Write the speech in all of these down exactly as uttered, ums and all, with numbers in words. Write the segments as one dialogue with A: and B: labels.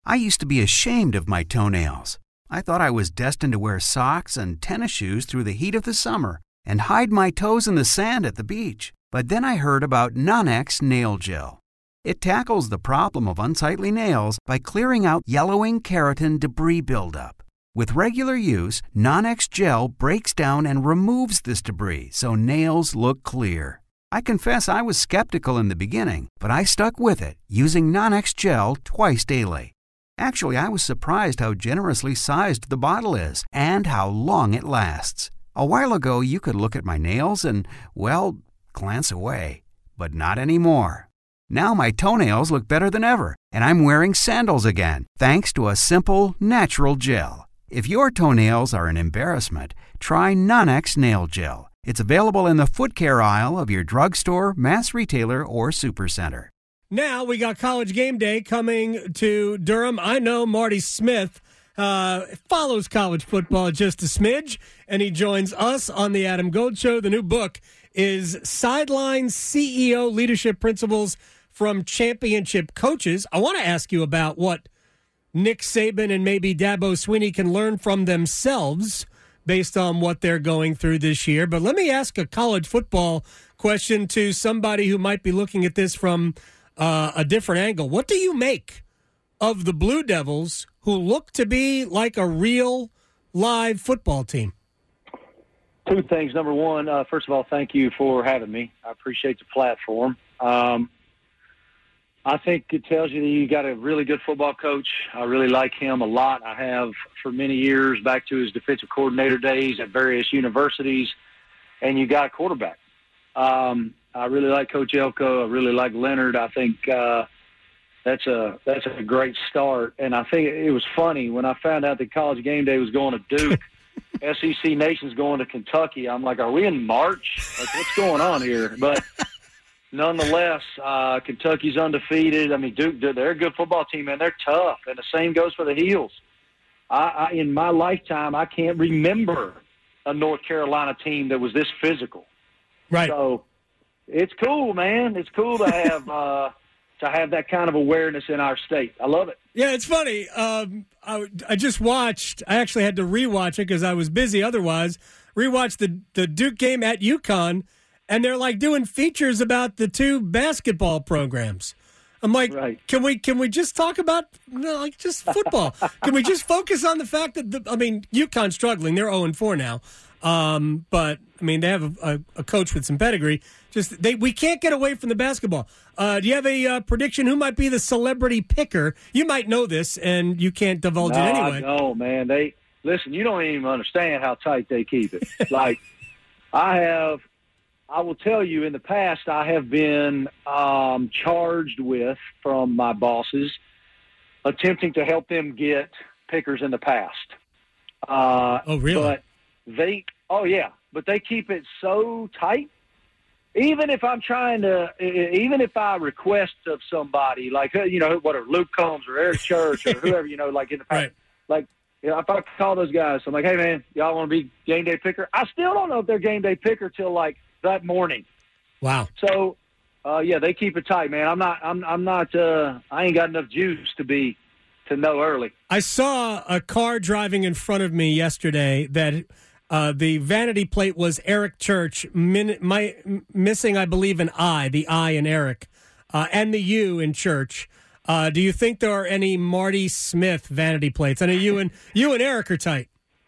A: I used to be ashamed of my toenails. I thought I was destined to wear socks and tennis shoes through the heat of the summer and hide my toes in the sand at the beach. But then I heard about Non-X Nail Gel. It tackles the problem of unsightly nails by clearing out yellowing keratin debris buildup. With regular use, Non-X Gel breaks down and removes this debris so nails look clear. I confess I was skeptical in the beginning, but I stuck with it, using Non-X Gel twice daily. Actually, I was surprised how generously sized the bottle is and how long it lasts. A while ago, you could look at my nails and, well, glance away. But not anymore. Now my toenails look better than ever, and I'm wearing sandals again, thanks to a simple, natural gel. If your toenails are an embarrassment, try Non-X Nail Gel. It's available in the foot care aisle of your drugstore, mass retailer, or supercenter.
B: Now we got College Game Day coming to Durham. I know Marty Smith uh, follows college football just a smidge, and he joins us on the Adam Gold Show. The new book is Sideline C E O Leadership Principles from Championship Coaches. I want to ask you about what Nick Saban and maybe Dabo Swinney can learn from themselves based on what they're going through this year. But let me ask a college football question to somebody who might be looking at this from uh, a different angle. What do you make of the Blue Devils, who look to be like a real live football team?
C: Two things. Number one, uh, first of all, thank you for having me. I appreciate the platform. Um, I think it tells you that you got a really good football coach. I really like him a lot. I have for many years, back to his defensive coordinator days at various universities, and you got a quarterback. Um, I really like Coach Elko. I really like Leonard. I think uh, that's a that's a great start. And I think it was funny when I found out that College Game Day was going to Duke. S E C Nation's going to Kentucky. I'm like, are we in March? Like, what's going on here? But nonetheless, uh, Kentucky's undefeated. I mean, Duke, they're a good football team, and they're tough. And the same goes for the Heels. I, I, in my lifetime, I can't remember a North Carolina team that was this physical.
B: Right.
C: So it's cool, man. It's cool to have uh, to have that kind of awareness in our state. I love it.
B: Yeah, it's funny. Um, I, I just watched. I actually had to rewatch it because I was busy otherwise. Rewatched the the Duke game at UConn, and they're like doing features about the two basketball programs. I'm like,
C: right.
B: can we can we just talk about you know, like just football? Can we just focus on the fact that the, I mean, UConn's struggling. They're oh and four now, um, but I mean they have a, a, a coach with some pedigree. Just they we can't get away from the basketball. Uh, do you have a uh, prediction? Who might be the celebrity picker? You might know this, and you can't divulge
C: no,
B: it anyway.
C: I don't, man. They listen. You don't even understand how tight they keep it. Like I have. I will tell you, in the past, I have been um, charged with, from my bosses, attempting to help them get pickers in the past. Uh,
B: oh, really?
C: But they, oh, yeah. But they keep it so tight. Even if I'm trying to, even if I request of somebody, like, you know, what are Luke Combs or Eric Church or whoever, you know, like in the past,
B: right.
C: like, you know, if I call those guys, I'm like, hey, man, y'all want to be game day picker? I still don't know if they're game day picker till, like, that morning.
B: Wow.
C: So, uh, yeah, they keep it tight, man. I'm not, I'm, I'm not, uh, I ain't got enough juice to be, to know early.
B: I saw a car driving in front of me yesterday that uh, the vanity plate was Eric Church, min, my, missing, I believe, an I, the I in Eric, uh, and the U in Church. Uh, do you think there are any Marty Smith vanity plates? I know you and you and Eric are tight.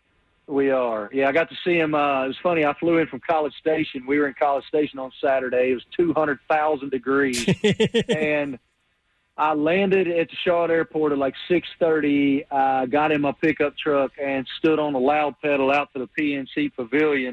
C: We are. Yeah, I got to see him. Uh, it was funny. I flew in from College Station. We were in College Station on Saturday. It was two hundred thousand degrees. And I landed at the Charlotte Airport at like six thirty, uh, got in my pickup truck and stood on the loud pedal out to the P N C Pavilion,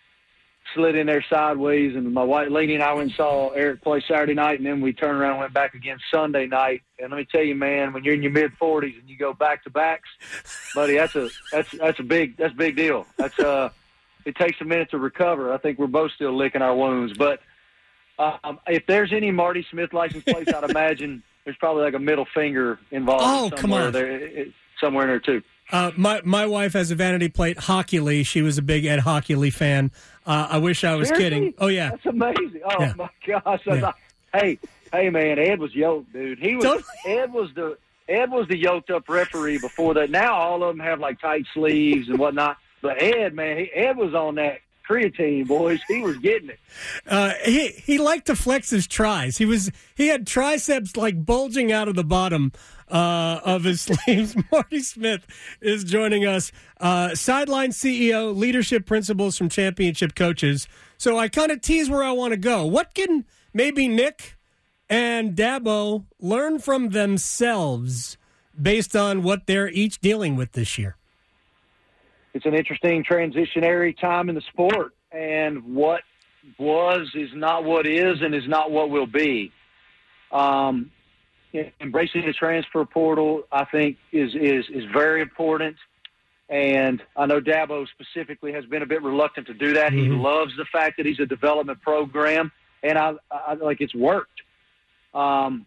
C: slid in there sideways, and my wife, Lainey, and I went and saw Eric play Saturday night, and then we turned around and went back again Sunday night. And let me tell you, man, when you're in your mid-forties and you go back-to-backs, buddy, that's a that's that's a big that's a big deal. That's uh, it takes a minute to recover. I think we're both still licking our wounds. But um, if there's any Marty Smith license plates, I'd imagine there's probably like a middle finger involved.
B: Oh, come on.
C: There, somewhere in there, too.
B: Uh, my my wife has a vanity plate, Hockey She was a big Ed Hockey fan. Uh, I wish I was
C: Seriously?
B: kidding. Oh, yeah.
C: That's amazing. Oh,
B: yeah.
C: my gosh.
B: Yeah.
C: Hey, hey, man, Ed was yoked, dude. He was
B: Totally.
C: Ed was the Ed was the yoked up referee before that. Now all of them have like tight sleeves and whatnot. But Ed, man, he, Ed was on that creatine, boys. He was getting it.
B: Uh, he he liked to flex his tries. He was he had triceps like bulging out of the bottom uh, of his sleeves. Marty Smith is joining us. Uh, sideline C E O, leadership principles from championship coaches. So I kind of tease where I want to go. What can maybe Nick and Dabo learn from themselves based on what they're each dealing with this year?
C: It's an interesting transitionary time in the sport, and what was is not what is and is not what will be. Um, embracing the transfer portal, I think, is, is, is very important. And I know Dabo specifically has been a bit reluctant to do that. Mm-hmm. He loves the fact that he's a development program, and I, I like it's worked. Um,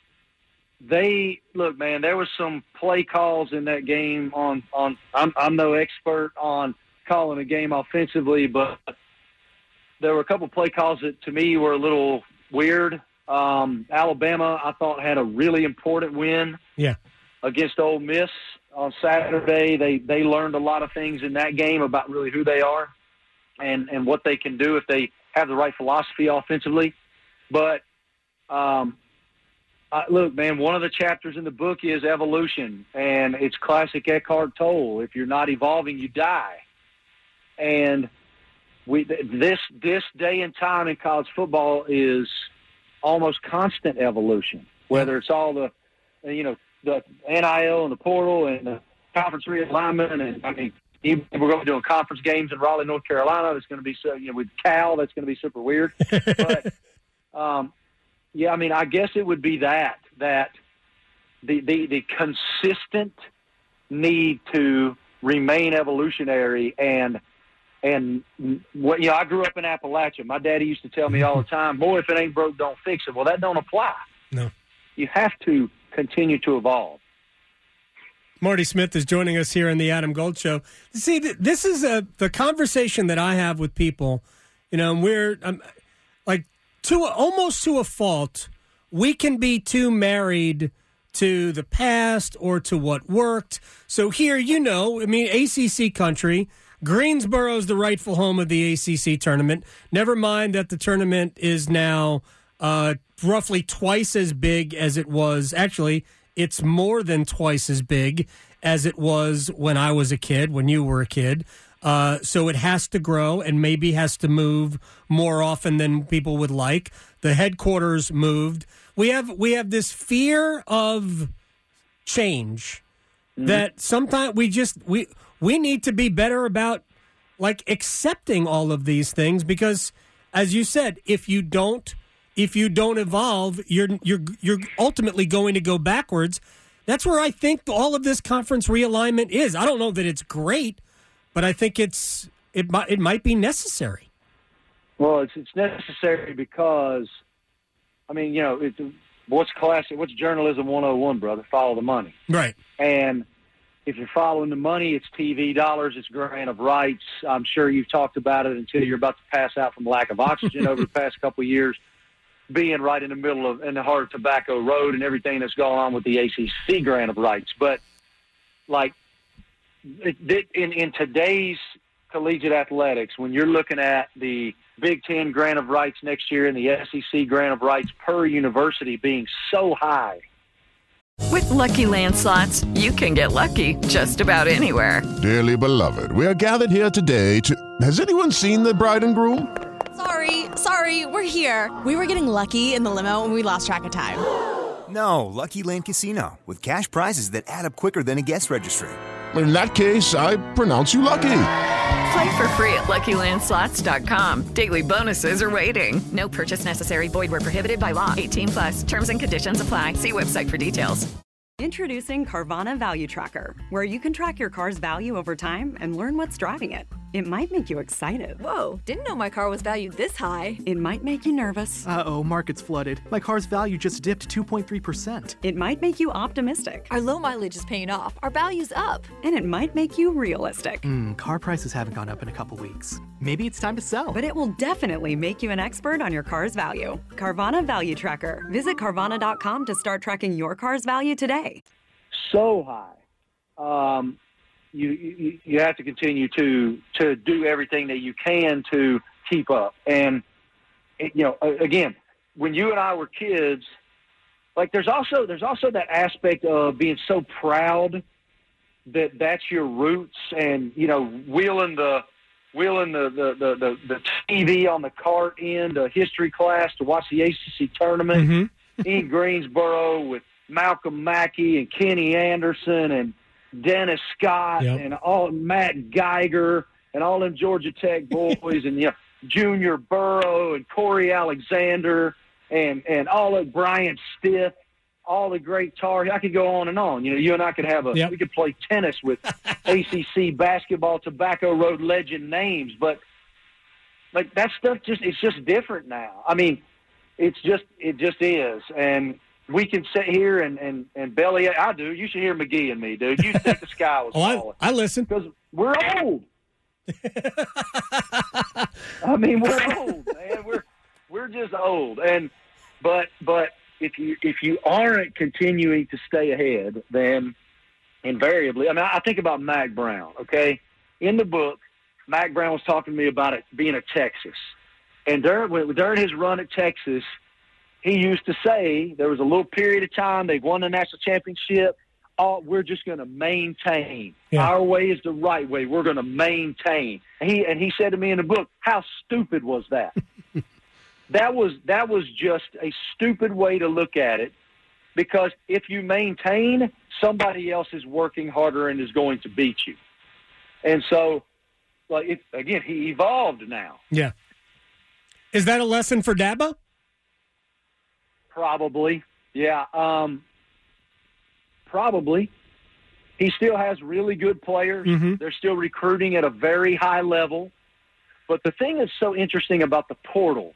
C: they look, man, there was some play calls in that game on, on, I'm, I'm no expert on calling a game offensively, but there were a couple play calls that to me were a little weird. Um, Alabama, I thought, had a really important win
B: yeah.
C: against Ole Miss on Saturday. They, they learned a lot of things in that game about really who they are and, and what they can do if they have the right philosophy offensively. But, Um, uh, look, man, one of the chapters in the book is evolution, and it's classic Eckhart Tolle. If you're not evolving, you die. And we this this day and time in college football is almost constant evolution, whether it's all the, you know, the N I L and the portal and the conference realignment. And, I mean, even we're going to be doing conference games in Raleigh, North Carolina. That's going to be, so, you know, with Cal, that's going to be super weird. But, um, yeah, I mean, I guess it would be that, that the, the, the consistent need to remain evolutionary. And, and what, you know, I grew up in Appalachia. My daddy used to tell me all the time, boy, if it ain't broke, don't fix it. Well, that don't apply.
B: No.
C: You have to continue to evolve.
B: Marty Smith is joining us here on the Adam Gold Show. See, this is a, the conversation that I have with people, you know, and we're um, like, To a, almost to a fault, we can be too married to the past or to what worked. So here, you know, I mean, A C C country, Greensboro's the rightful home of the A C C tournament. Never mind that the tournament is now uh, roughly twice as big as it was. Actually, it's more than twice as big as it was when I was a kid, when you were a kid. Uh, so it has to grow and maybe has to move more often than people would like. The headquarters moved. We have we have this fear of change mm-hmm. that sometimes we just we we need to be better about like accepting all of these things, because as you said, if you don't if you don't evolve, you're you're you're ultimately going to go backwards. That's where I think all of this conference realignment is. I don't know that it's great, but I think it's it might it might be necessary.
C: Well, it's it's necessary because, I mean, you know, it's, what's classic? What's journalism one oh one, brother? Follow the money.
B: Right.
C: And if you're following the money, it's T V dollars, it's grant of rights. I'm sure you've talked about it until you're about to pass out from lack of oxygen over the past couple of years, being right in the middle of in the heart of Tobacco Road and everything that's going on with the A C C grant of rights. But like. In, in today's collegiate athletics, when you're looking at the Big Ten grant of rights next year and the S E C grant of rights per university being so high.
D: With Lucky Land Slots, you can get lucky just about anywhere.
E: Dearly beloved, we are gathered here today to... Has anyone seen the bride and groom?
F: Sorry, sorry, we're here. We were getting lucky in the limo and we lost track of time.
G: No, Lucky Land Casino, with cash prizes that add up quicker than a guest registry.
E: In that case, I pronounce you lucky.
D: Play for free at Lucky Land Slots dot com. Daily bonuses are waiting. No purchase necessary. Void where prohibited by law. eighteen plus. Terms and conditions apply. See website for details.
H: Introducing Carvana Value Tracker, where you can track your car's value over time and learn what's driving it. It might make you excited.
I: Whoa, didn't know my car was valued this high.
H: It might make you nervous.
J: Uh-oh, market's flooded. My car's value just dipped two point three percent.
H: It might make you optimistic.
I: Our low mileage is paying off. Our value's up.
H: And it might make you realistic.
J: Hmm, car prices haven't gone up in a couple weeks. Maybe it's time to sell.
H: But it will definitely make you an expert on your car's value. Carvana Value Tracker. Visit Carvana dot com to start tracking your car's value today.
C: so high. Um, you, you you have to continue to to do everything that you can to keep up. And it, you know, again, when you and I were kids, like there's also there's also that aspect of being so proud that that's your roots, and you know, wheeling the wheeling the the the, the, the T V on the cart in to history class to watch the A C C tournament
B: Mm-hmm.
C: in Greensboro with Malcolm Mackey and Kenny Anderson and Dennis Scott
B: Yep.
C: and all Matt Geiger and all them Georgia Tech boys and you know, Junior Burrow and Corey Alexander and and all of Bryant Stiff, all the great Tar. I could go on and on. You know, you and I could have a
B: Yep.
C: we could play tennis with A C C basketball Tobacco Road legend names, but like that stuff just it's just different now. I mean, it's just it just is, and we can sit here and, and, and belly. I do. You should hear McGee and me, dude. You think the sky was
B: Oh,
C: falling.
B: I, I listen.
C: Because we're old. I mean, we're old, man. We're we're just old. And but but if you if you aren't continuing to stay ahead, then invariably, I mean, I think about Mack Brown. Okay, in the book, Mack Brown was talking to me about it being at Texas, and during during his run at Texas, he used to say there was a little period of time they won the national championship. Oh, we're just going to maintain.
B: Yeah.
C: Our way is the right way. We're going to maintain. And he and he said to me in the book, how stupid was that? that was that was just a stupid way to look at it, because if you maintain, somebody else is working harder and is going to beat you. And so, like it, again, he evolved now.
B: Yeah. Is that a lesson for Dabo?
C: Probably, yeah. Um, probably. He still has really good players.
B: Mm-hmm.
C: They're still recruiting at a very high level. But the thing that's so interesting about the portal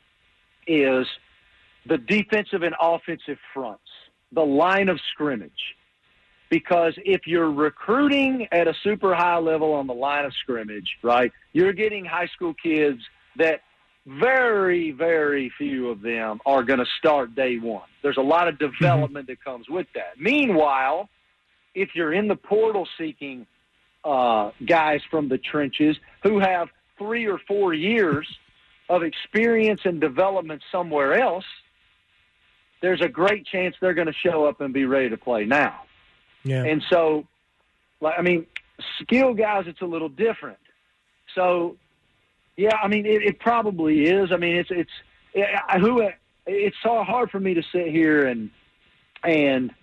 C: is the defensive and offensive fronts, the line of scrimmage. Because if you're recruiting at a super high level on the line of scrimmage, right, you're getting high school kids that very, very few of them are going to start day one. There's a lot of development mm-hmm. that comes with that. Meanwhile, if you're in the portal seeking uh, guys from the trenches who have three or four years of experience and development somewhere else, there's a great chance they're going to show up and be ready to play now.
B: Yeah.
C: And so, like, I mean, skill guys, it's a little different. So, yeah, I mean, it, it probably is. I mean, it's it's it, who it's so hard for me to sit here and and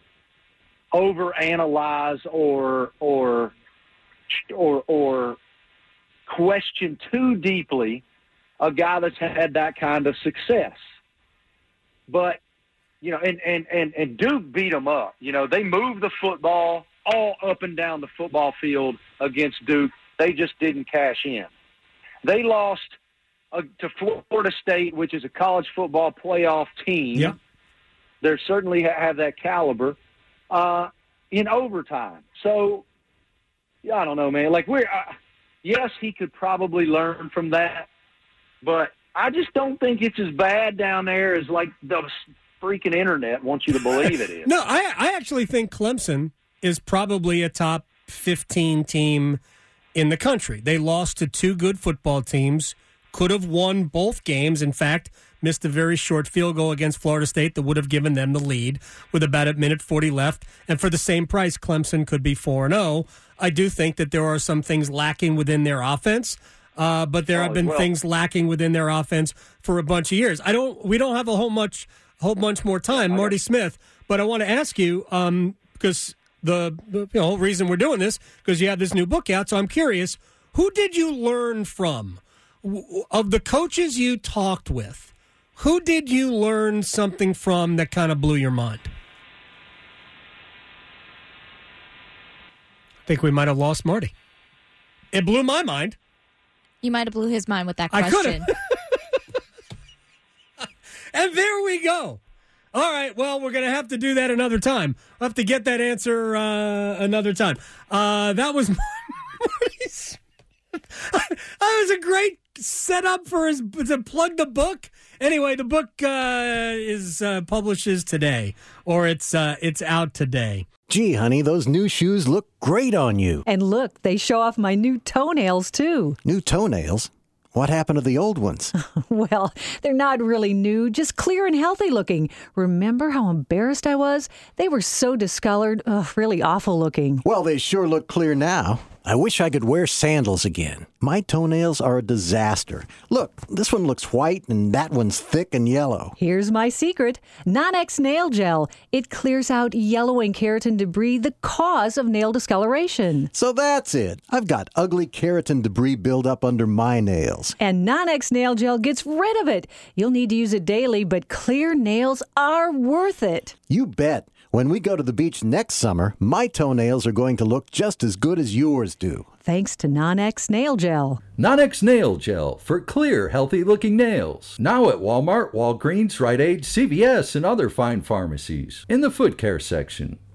C: overanalyze or or or or question too deeply a guy that's had that kind of success. But you know, and and and and Duke beat them up. You know, they moved the football all up and down the football field against Duke. They just didn't cash in. They lost uh, to Florida State, which is a college football playoff team.
B: Yep.
C: They certainly ha- have that caliber uh, in overtime. So, yeah, I don't know, man. Like we're, uh, yes, he could probably learn from that, but I just don't think it's as bad down there as like the freaking internet wants you to believe it is.
B: No, I I actually think Clemson is probably a top fifteen team in the country. They lost to two good football teams, could have won both games. In fact, missed a very short field goal against Florida State that would have given them the lead with about a minute forty left. And for the same price, Clemson could be four and oh. I do think that there are some things lacking within their offense, uh, but there
C: oh,
B: have been
C: well.
B: things lacking within their offense for a bunch of years. I don't. We don't have a whole much, whole bunch more time,
C: okay.
B: Marty Smith. But I want to ask you um, because. The, the you know, reason we're doing this, because you have this new book out, so I'm curious, who did you learn from? Of the coaches you talked with, who did you learn something from that kind of blew your mind? I think we might have lost Marty. It blew my mind.
K: You might have blew his mind with that
B: I
K: question.
B: could have. And there we go. All right, well, we're going to have to do that another time. We'll have to get that answer uh, another time. Uh, that was Marty's. That was a great setup for his to plug the book. Anyway, the book uh, is uh, publishes today, or it's uh, it's out today.
L: Gee, honey, those new shoes look great on you.
M: And look, they show off my new toenails, too.
L: New toenails? What happened to the old ones?
M: Well, they're not really new, just clear and healthy looking. Remember how embarrassed I was? They were so discolored, ugh, really awful looking.
L: Well, they sure look clear now. I wish I could wear sandals again. My toenails are a disaster. Look, this one looks white and that one's thick and yellow.
M: Here's my secret. Non-X Nail Gel. It clears out yellow and keratin debris, the cause of nail discoloration.
L: So that's it. I've got ugly keratin debris buildup under my nails.
M: And Non-X Nail Gel gets rid of it. You'll need to use it daily, but clear nails are worth it.
L: You bet. When we go to the beach next summer, my toenails are going to look just as good as yours do.
M: Thanks to Non-X Nail Gel.
N: Non-X Nail Gel for clear, healthy-looking nails. Now at Walmart, Walgreens, Rite Aid, C V S, and other fine pharmacies. In the foot care section.